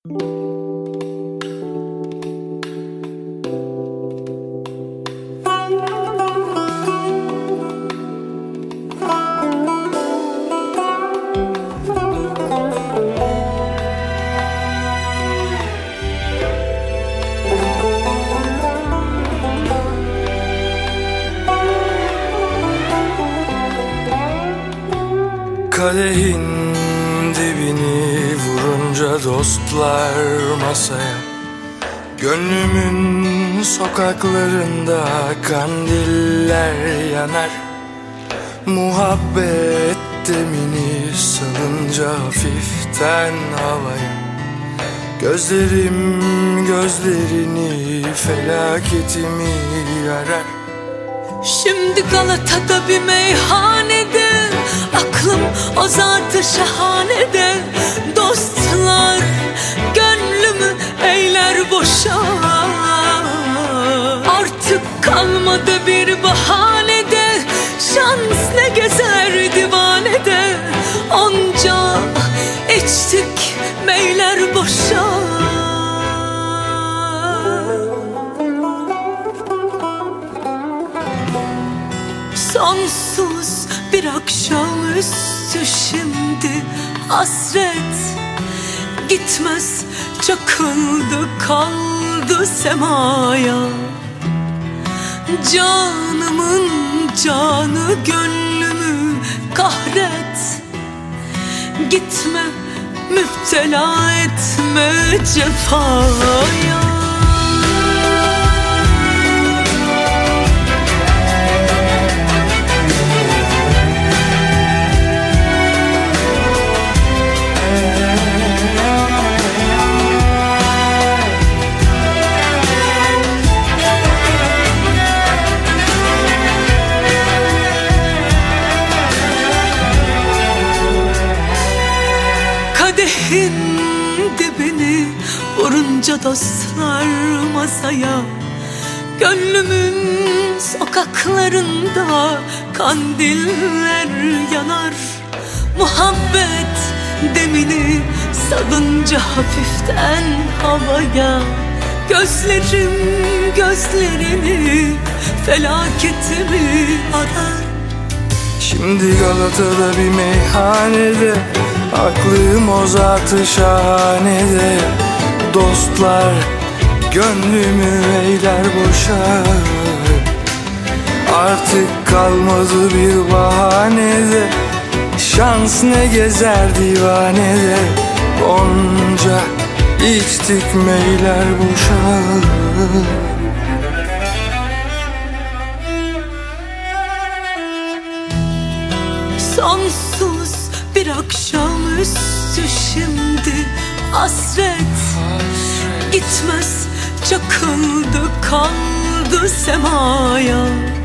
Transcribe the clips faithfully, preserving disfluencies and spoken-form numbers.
Kadehin dibini vurunca dostlar masaya, gönlümün sokaklarında kandiller yanar. Muhabbet demini salınca hafiften havaya, gözlerim gözlerini felaketimi arar. Şimdi Galata'da bir meyhanede, aklım o zat-ı şahanede. Dostlar gönlümü eyler boşa, artık kalmadı bir bahanede. Şans ne gezer divanede, onca içtik meyler boşa. Sonsuz bir akşamüstü şimdi hasret gitmez, çakıldı kaldı semaya. Canımın canı gönlümü kahret, gitme müptela etme cefaya. Kadehin dibini vurunca dostlar masaya, gönlümün sokaklarında kandiller yanar. Muhabbet demini salınca hafiften havaya, gözlerim gözlerini felaketimi arar. Şimdi Galata'da bir meyhanede, aklım o zat-ı şahanede. Dostlar gönlümü eyler boşa, artık kalmadı bir bahanede. Şans ne gezer divanede, onca içtik meyler boşa. Sonsuz bir akşamüstü şimdi hasret gitmez, çakıldı kaldı semaya.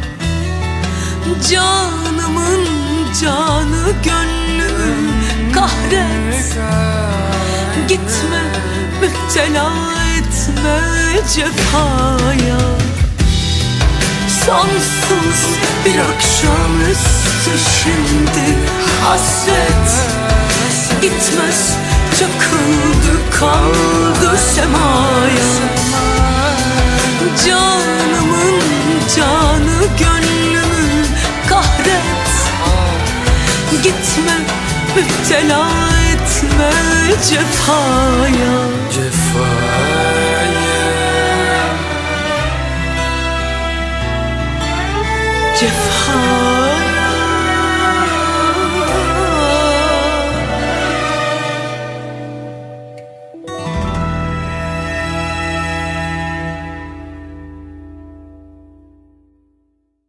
Canımın canı gönlümü kahret, gitme müptela etme cefaya. Sonsuz bir akşamüstü şimdi hasret gitmez, çakıldı kaldı semaya. Canımın canı gönlümü kahret, gitme müptela etme cefaya. Cefaya, Cefa.